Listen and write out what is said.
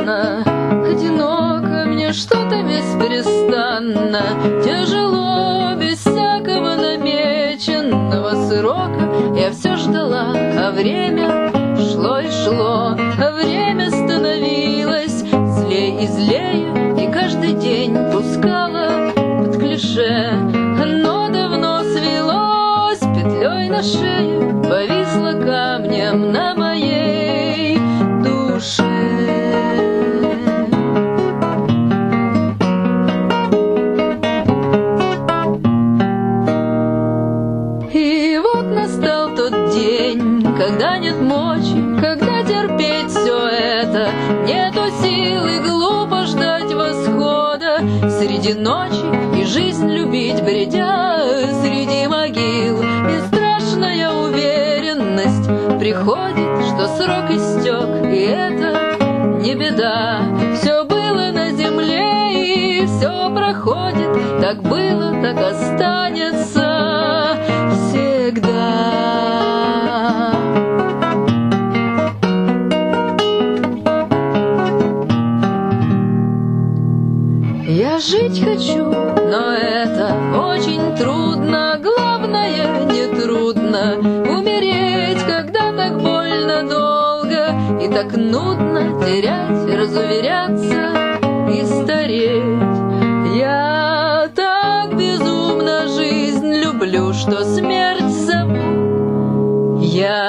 странно, одиноко мне что-то бесперестанно, тяжело, без всякого намеченного срока. Я все ждала, а время шло и шло, а время становилось злей и злее, и каждый день пускала под клише. Оно давно свелось петлей на шее, повисло камнем на моей душе. И вот настал тот день, когда нет мочи, когда терпеть все это, нету силы, глупо ждать восхода среди ночи, и жизнь любить бредя среди могил. И страшная уверенность приходит, что срок истек, и это не беда. Все было на земле, и все проходит, так было, так останется всегда. Я жить хочу, но это очень трудно. Главное, не трудно умереть, когда так больно долго и так нудно терять, разуверяться и стареть. Я так безумно жизнь люблю, что смерть зову я.